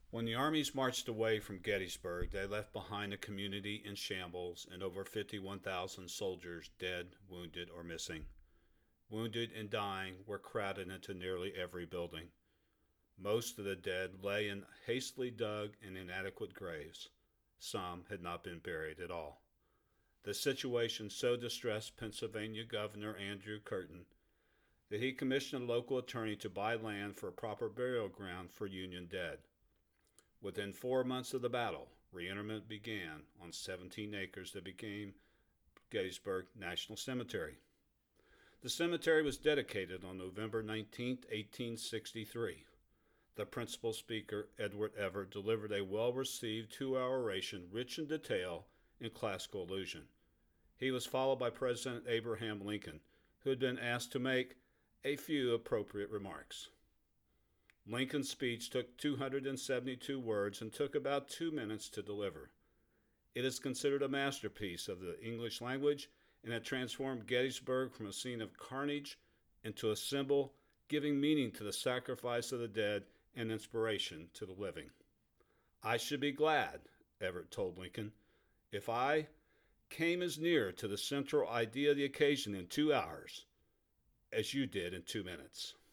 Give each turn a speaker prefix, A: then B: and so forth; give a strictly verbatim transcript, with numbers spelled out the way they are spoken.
A: When the armies marched away from Gettysburg, they left behind a community in shambles and over fifty-one thousand soldiers dead, wounded, or missing. Wounded and dying were crowded into nearly every building. Most of the dead lay in hastily dug and inadequate graves. Some had not been buried at all. The situation so distressed Pennsylvania Governor Andrew Curtin that he commissioned a local attorney to buy land for a proper burial ground for Union dead. Within four months of the battle, reinterment began on seventeen acres that became Gettysburg National Cemetery. The cemetery was dedicated on November nineteenth, eighteen sixty-three. The principal speaker, Edward Everett, delivered a well-received two-hour oration rich in detail and classical allusion. He was followed by President Abraham Lincoln, who had been asked to make a few appropriate remarks. Lincoln's speech took two hundred seventy-two words and took about two minutes to deliver. It is considered a masterpiece of the English language and had transformed Gettysburg from a scene of carnage into a symbol giving meaning to the sacrifice of the dead and inspiration to the living. I should be glad, Everett told Lincoln, if I came as near to the central idea of the occasion in two hours as you did in two minutes.